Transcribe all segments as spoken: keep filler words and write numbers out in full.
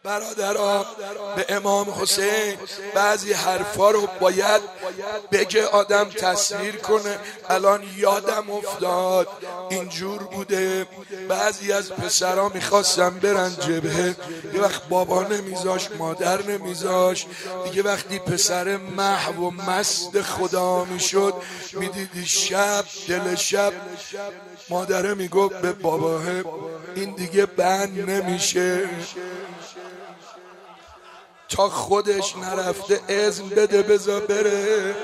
برادران به امام حسین بعضی حرفا رو باید بگه آدم تصویر کنه. الان یادم افتاد اینجور بوده بعضی از پسرا میخواستن برن جبهه، یه وقت بابا نمیذاش مادر نمیذاش دیگه. وقتی پسر محو و مست خدا میشد میدیدی شب دل شب مادره میگفت به باباه این دیگه بند نمیشه تا خودش نرفته اذن بده بذار بره.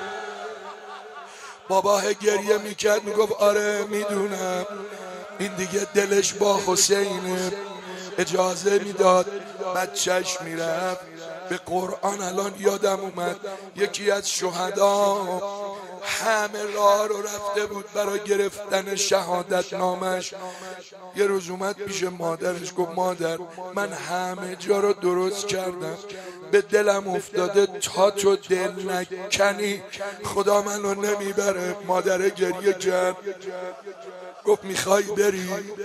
باباه گریه میکرد میگفت آره میدونم این دیگه دلش با حسینه، اجازه میداد بچهش میرفت. به قرآن الان یادم اومد یکی از شهدا همه راه رو رفته بود برای گرفتن شهادت نامش. یه روز اومد پیش مادرش گفت مادر من همه جا رو درست کردم، به دلم افتاده تا تو دل نکنی خدا منو نمیبره. مادر گریه کرد گفت میخوای بری؟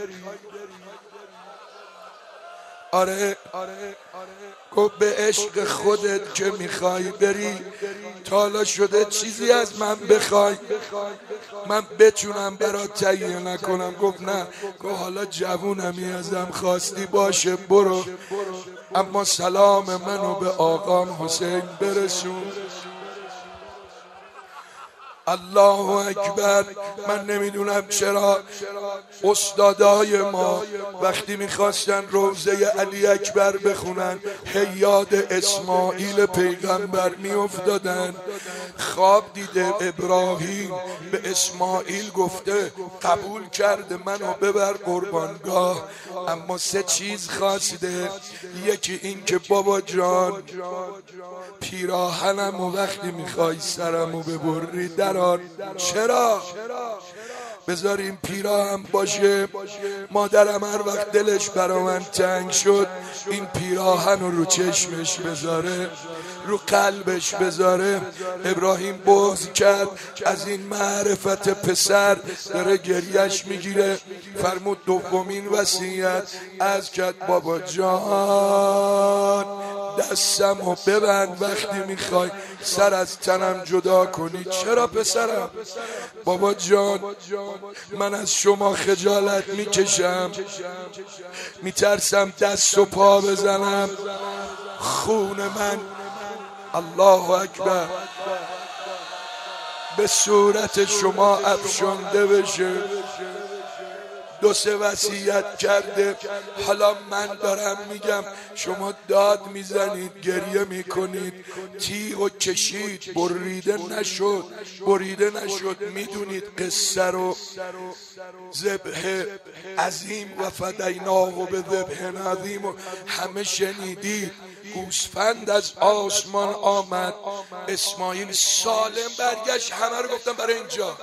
آره. گفت به عشق خودت که میخوای بری تا حالا شده چیزی از من بخوای من بتونم برات تهیه نکنم؟ گفت نه. گفت حالا جوونمی ازم خواستی باشه برو، اما سلام منو به آقام حسین برسون. الله اکبر. من نمیدونم چرا استادای ما وقتی میخواستن روضه علی اکبر بخونن یاد اسماعیل پیغمبر میافتادن. خواب دیده ابراهیم به اسماعیل گفته قبول کرده منو ببر قربانگاه، اما سه چیز خواسته. یکی این که بابا جان پیراهنمو وقتی میخوای سرمو ببری در چرا بذار این پیراهن باشه. مادرم هر وقت دلش برا من تنگ شد این پیراهن رو رو چشمش بذاره رو قلبش بذاره. ابراهیم بغض کرد از این معرفت پسر داره گریش میگیره. فرمود دومین وصیت از کرد بابا جان دستمو ببند وقتی میخوای سر از تنم جدا کنی. چرا پسرم؟ بابا جان من از شما خجالت میکشم، میترسم دست و پا بزنم خون من الله اکبر به صورت شما افشانده بشه. دو سه وصیت کرده. حالا من دارم میگم شما داد میزنید گریه میکنید. تیغ و کشید بریده نشد بریده نشد. میدونید قصه رو ذبح عظیم و فدیناه و به ذبح عظیم و همه شنیدید. گوسفند از آسمان آمد اسماعیل سالم برگشت. همه رو گفتم برای اینجا.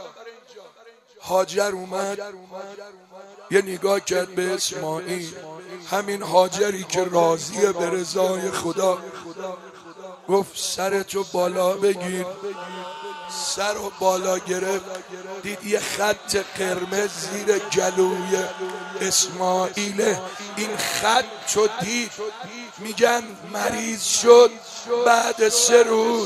هاجر اومد یه نگاه کرد به اسماعیل، همین هاجری که راضیه به رضای خدا. گفت سرتو بالا بگیر. سر و بالا گرفت دید یه خط قرمز زیر گلوی اسماعیل. این خط چو دید میگن مریض شد بعد سه روز.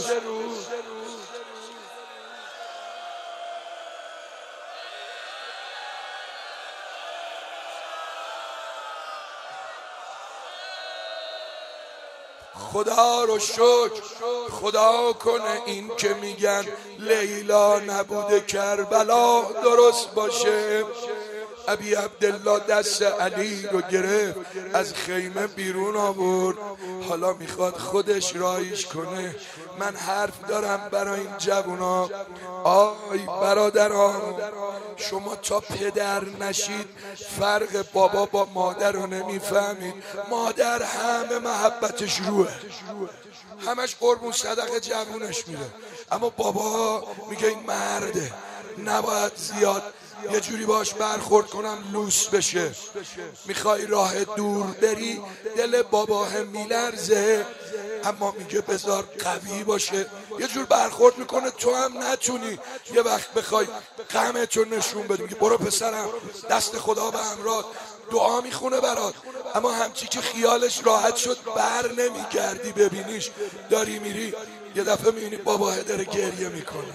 خدا رو شکر خدا کنه این که میگن لیلا نبوده کربلا درست باشه. ابی عبدالله دست علی رو گرفت از خیمه بیرون آورد. حالا میخواد خودش رایش کنه. من حرف دارم برای این جوونا. آی برادران شما تا پدر نشید فرق بابا با مادر رو نمیفهمید. مادر همه محبتش روه، همش قربون صدقه جوونش میره، اما بابا میگه این مرده نباید زیاد یه جوری باش برخورد کنم لوس بشه. میخوای راه دور بری دل باباه میلرزه، اما میگه بذار قوی باشه. یه جور برخورد میکنه تو هم نتونی. یه وقت بخوای غمتو نشون بدی میگه برو پسرم دست خدا به همراه، دعا میخونه برات. اما همچی که خیالش راحت شد بر نمیگردی ببینیش، داری میری یه دفعه میبینی باباه داره گریه میکنه.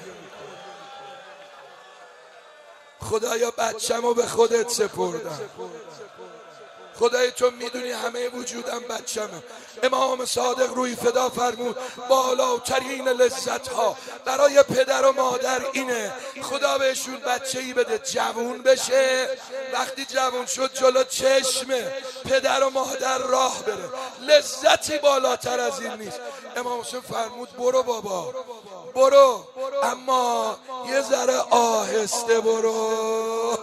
خدایا بچه‌مو به خودت سپردم، خدای تو میدونی همه وجودم بچه‌مه. امام صادق روی فدا فرمود بالاترین لذت ها برای پدر و مادر اینه خدا بهشون بچه‌ای بده جوون بشه، وقتی جوون شد جلو چشم پدر و مادر راه بره. لذتی بالاتر از این نیست. امام حسین فرمود برو بابا برو، اما یه ذره آهسته برو.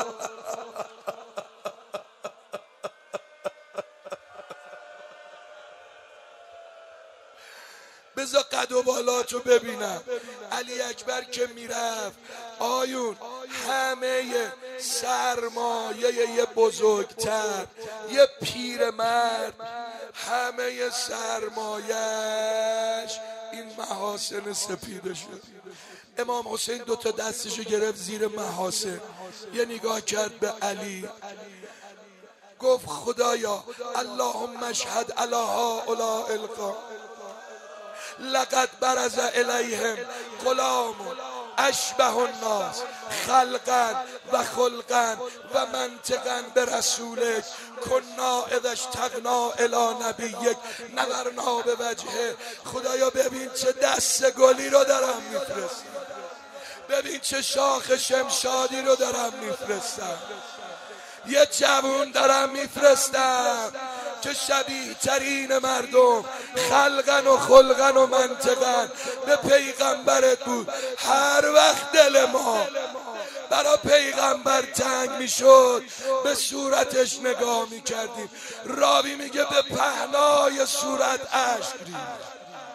بذار قد و بالاتو ببینم. علی اکبر که میرفت آیون همه سرمایه یه بزرگتر یه پیرمرد همه سرمایش این محاسن سپیده شد. امام حسین دوتا دستشو گرفت زیر محاسن، یه نگاه کرد به علی، گفت خدایا اللهم اشهد علی هؤلاء القوم لقد برز الیهم غلام اشبه الناس خلقا و خلقا و منطقا به رسولک کنا اذا اشتقنا الی نبیک نظرنا به وجهه. خدایا ببین چه دست گلی رو دارم میفرستم، ببین چه شاخ شمشادی رو دارم میفرستم، یه جوون دارم میفرستم که شبیه ترین مردم خلقن و خلقن و منطقن به پیغمبرت بود. هر وقت دل ما برای پیغمبر تنگ میشد به صورتش نگاه میکردیم. راوی میگه به پهنای صورت اشک ریخت.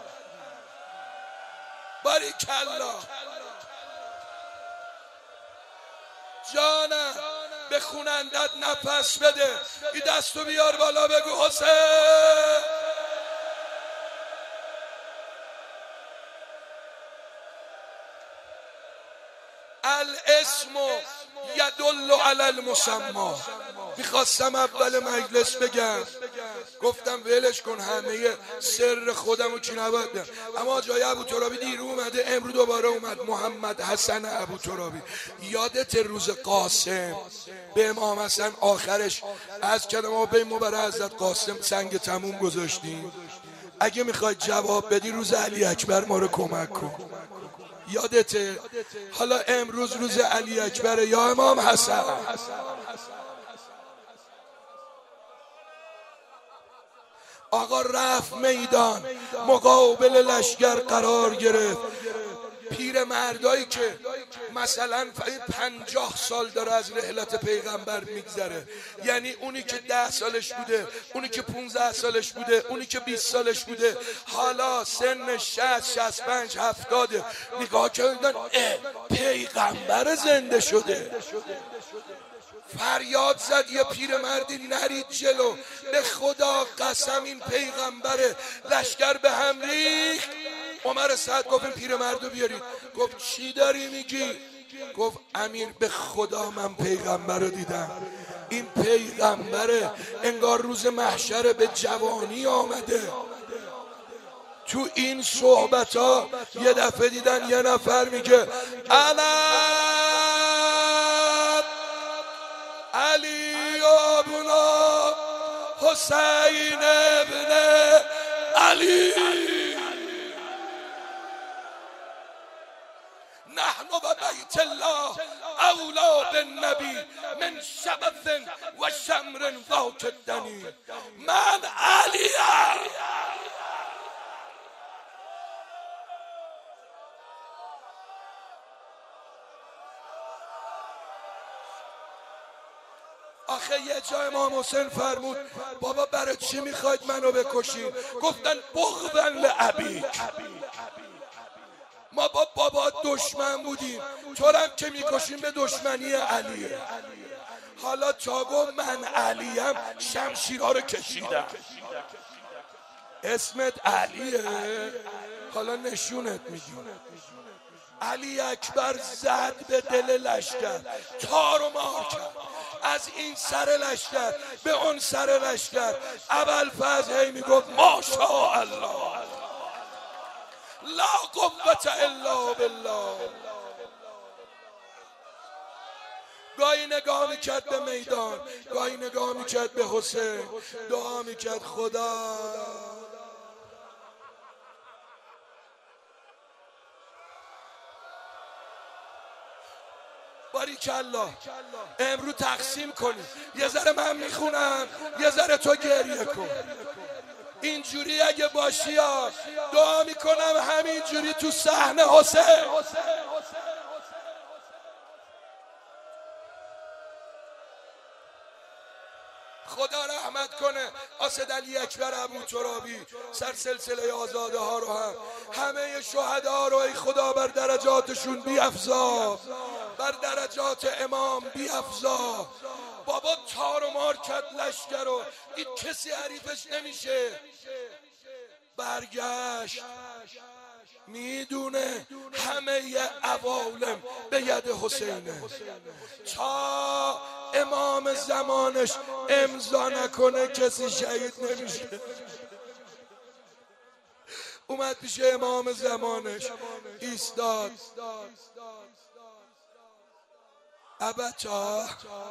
باریکلا جانم به خونندت نفس بده. این دستو بیار بالا بگو حسین. الاسم یدل علی المسمی. میخواستم اول مجلس بگم، گفتم ولش کن همه سر خودمو کی نباید دم. اما جای ابو ترابی دیرو اومده، امروز دوباره اومد. محمد حسن ابو ترابی، یادت روز قاسم به امام حسن آخرش از کلمه به مبارک حضرت قاسم سنگ تموم گذاشتیم؟ اگه میخوای جواب بدی روز علی اکبر ما رو کمک کن. یادته؟ حالا امروز روز علی اکبر یا امام حسن؟ آقا رفت میدان، مقابل لشگر قرار گرفت. پیر مردایی که مثلا پنجاه سال داره از رحلت پیغمبر میگذره، یعنی اونی که ده سالش بوده، اونی که پونزده سالش بوده، اونی که بیست سالش بوده، حالا سن شصت، شصت و پنج، هفتاده، نگاه کردن پیغمبر زنده شده. فریاد زد یه پیرمردی نرید جلو، به خدا قسم این پیغمبره. لشکر به هم ریخت. عمر سعد گفت این پیرمردو بیارید. گفت چی داری میگی؟ گفت امیر به خدا من پیغمبر رو دیدم. این پیغمبره، انگار روز محشر به جوانی آمده. تو این صحبت ها یه دفعه دیدن یه نفر میگه انا علی ابن حسین ابن علی نحن و بیت الله اولا بالنبی من شبث و شمر ذات الدنی. من علیم. آخه یه جا امام حسین فرمود بابا برای چی میخواید منو بکشین؟ گفتن بغضاً لابیک، ما با بابا دشمن بودیم، تو هم که میکشیم به دشمنی علیه. حالا تا گفت من علیم شمشیرها رو کشیدم. اسمت علیه، حالا نشونت میدیم. علی اکبر زد به دل لشکر، تار و مار کرد. از این سر لشکر به اون سر لشکر. ابوالفضل هی میگفت ماشاءالله لا قوة الا بالله. گاهی نگاه میکرد به میدان، گاهی نگاه میکرد به حسین، دعا میکرد خدا باریکالله امروز تقسیم کنی، یه ذره من میخونم یه ذره تو گریه کن. اینجوری اگه باشی ها دعا میکنم همینجوری تو صحنه حسین. خدا رحمت کنه اسد علی اکبر ابو ترابی، سر سلسله آزاده ها رو هم همه شهدا رو ای خدا بر درجاتشون بیفزا، بر درجات امام بیفزا. بابا تار و مار کرد لشکر رو، این کسی حریفش نمیشه. برگشت میدونه همه عوالم به ید حسینه، تا امام زمانش امضا نکنه کسی شهید نمیشه. اومد پیش امام زمانش ایستاد، ابتا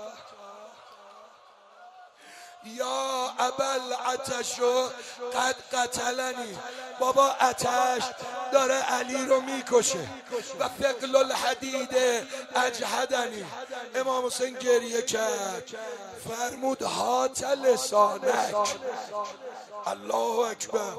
یا ابل عطشو قد قتلنی، بابا آتش داره علی رو میکشه و فقل الحدید اجهدنی. امام حسین گریه کرد، فرمود هات لسانک. الله اکبر.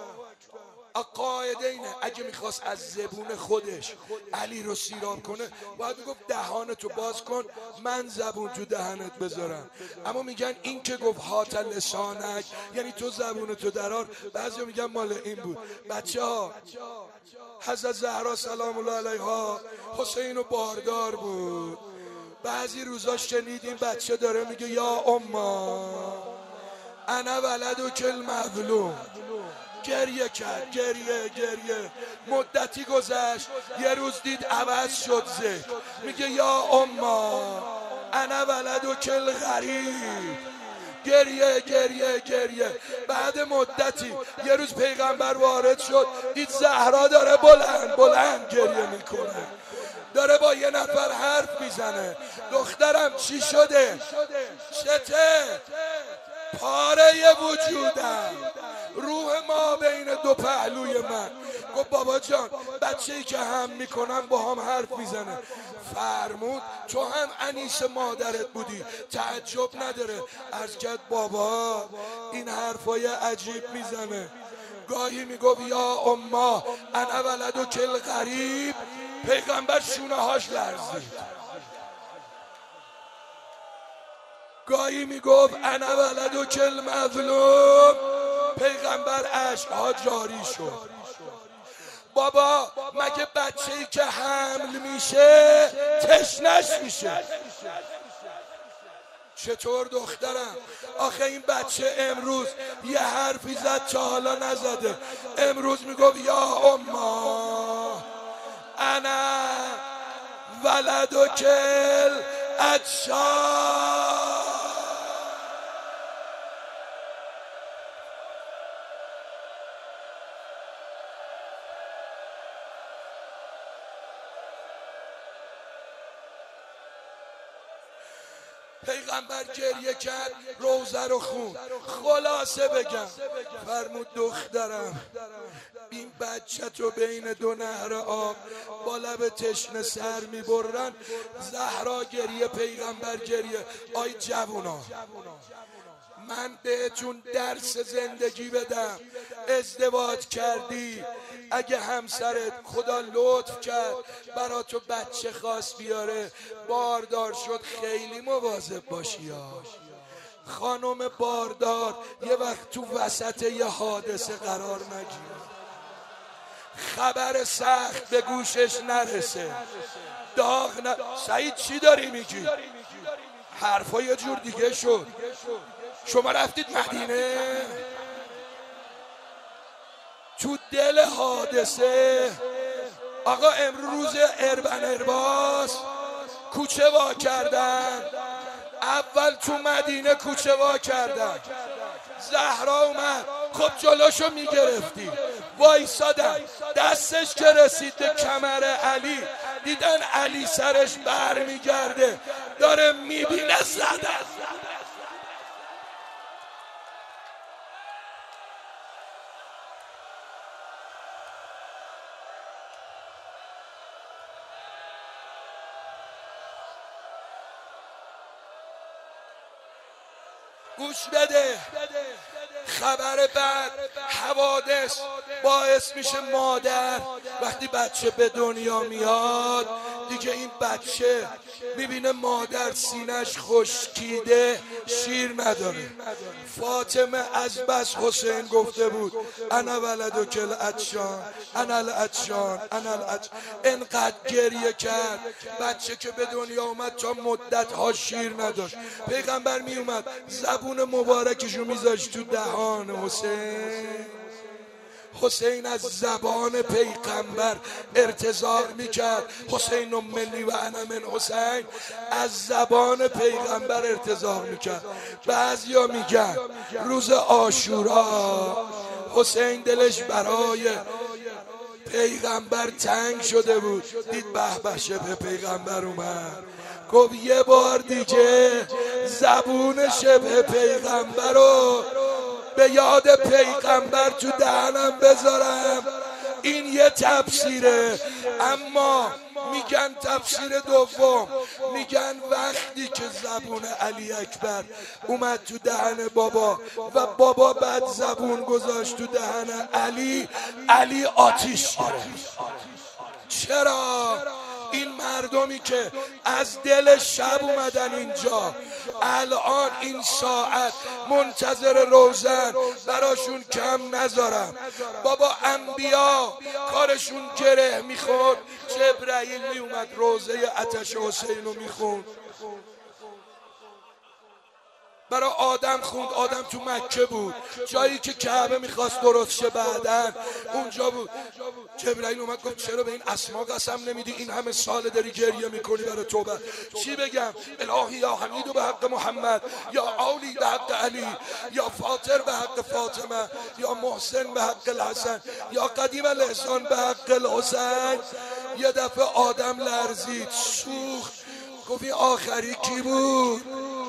قاعدینه اگه میخواست از زبون خودش علی رو سیراب کنه باید میگفت دهانتو باز کن من زبون تو دهنت بذارم، اما میگن این که گفت هات لسانک یعنی تو زبونتو درار. بعضی میگن مال این بود. بچه ها حضرت زهرا سلام الله علیها حسین و باردار بود، بعضی روزا شنیدیم بچه داره میگه یا اما انا ولدو کل مظلوم. گریه کرد، گریه گریه مدتی گذشت، یه روز دید عوض شد ذکر، میگه یا اما انا ولدو کل غریب. گریه گریه گریه. بعد مدتی یه روز پیغمبر وارد شد، دید زهرا داره بلند بلند گریه میکنه، داره با یه نفر حرف میزنه. دخترم چی شده؟ چته؟ پاره وجودم، روح ما بین دو پهلوی من. گفت بابا جان بچه‌ای که هم میکنم با هم حرف میزنه. فرمود تو هم انیس مادرت بودی، تعجب نداره. عرض کرد بابا این حرفای عجیب میزنه. گاهی میگفت یا اما انا ولدو کل غریب، پیغمبر شونه هاش لرزید. گاهی میگفت انا ولدو کل مظلوم، پیغمبر عشقها جاری شد. بابا مگه بچه‌ای که حمل میشه تشنش میشه؟ چطور دخترم؟ آخه این بچه امروز یه حرفی زد تا حالا نزده. امروز میگفت یا اما انا ولدو کل اجشا. پیغمبر گریه کرد، روزه رو خون. خلاصه بگم فرمود دخترم این بچه تو بین دو نهر آب با لب تشنه سر میبرن. زهرا گریه، پیغمبر گریه. آی جوونا من بهتون درس زندگی بدم. ازدواج کردی، اگه همسرت خدا لطف کرد برا تو بچه خواست بیاره، باردار شد، خیلی مواظب باشی ها. خانم باردار یه وقت تو وسط یه حادثه قرار نگیره، خبر سخت به گوشش نرسه، داغ ن... سعید چی داری میگی؟ حرفا یه جور دیگه شد. شما رفتید مدینه؟ تو دل حادثه آقا امروز اربن ارباس کوچه وا کردن، اول تو مدینه کوچه وا کردن، زهرا اومد خب جلوشو میگرفتی، وایسادن، دستش که رسید به کمر علی دیدن علی سرش بر میگرده داره میبینه زدن. گوش بده، خبر بعد حوادث باعث میشه مادر وقتی بچه به دنیا میاد دیگه این بچه میبینه مادر سینش خشکیده شیر نداره. فاطمه از بس حسین گفته بود انا ولد کل عطشان انا العطشان انا العطشان، انقدر گریه کرد. بچه که به دنیا اومد تا مدت ها شیر نداشت، پیغمبر میومد زبون مبارکشو میذاشت تو دهان حسین. حسین از زبان پیغمبر ارتزاق میکرد. حسین منی و انا من حسین، از زبان پیغمبر ارتزاق میکرد. بعضیا میگن روز عاشورا حسین دلش برای پیغمبر تنگ شده بود، دید به به شبه پیغمبر اومد، گفت یه بار دیگه زبون شبه پیغمبر رو به یاد پیغمبر تو دهنم بذارم. این یه تفسیره، اما میگن تفسیر دوم، میگن وقتی که زبون علی اکبر اومد تو دهن بابا و بابا بعد زبون گذاشت تو دهن علی، علی آتیش گرفت. چرا؟ این مردمی که از دل شب اومدن اینجا الان این ساعت منتظر روزن، براشون کم نذارم. بابا انبیا کارشون گره میخورد، جبرائیل میومد روزه آتش حسین رو میخوند، برای آدم خوند. آدم تو مکه بود، جایی که کعبه میخواست درست شه بعدن اونجا بود. جبرائیل اومد گفت چرا به این اسما قسم نمیدی؟ این همه سال داری گریه میکنی برای توبه. چی بگم؟ الهی یا حمید به حق محمد، یا علی به حق علی، یا فاطر به حق فاطمه، یا محسن به حق الحسن، یا قدیم الاحسان به حق الحسین. یه دفعه آدم لرزید، سوخت، گفت این آخری کی بود؟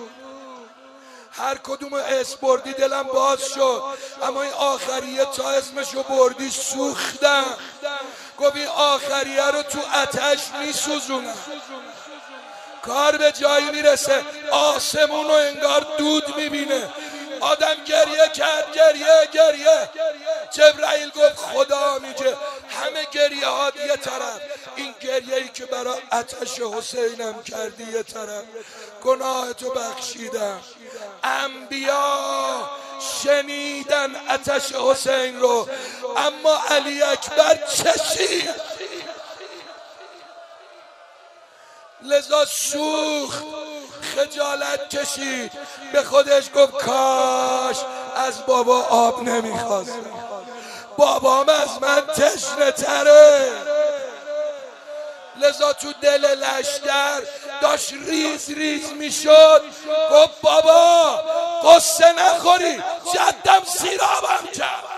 هر کدوم اسم بردی دلم باز شد، اما این آخریه تا اسمشو بردی سوختم. گفت این آخریه رو تو آتش میسوزونم. کار به جایی میرسه آسمون رو انگار دود میبینه. آدم گریه کرد، گریه گریه. جبرائیل گفت خدا میگه همه گریه ها یه طرف، این گریه ای که برای آتش حسینم کردی یه طرف، گناه تو بخشیدم. انبیا شنیدن آتش حسین رو، اما علی اکبر چشید، لذا سوخت، خجالت کشید، به خودش گفت کاش از بابا آب نمیخواستم، بابام از من تشنه تره. لذا تو دل لشکر داشت ریز ریز میشد، گفت بابا قصه نخوری، جدم سیرابم کرد.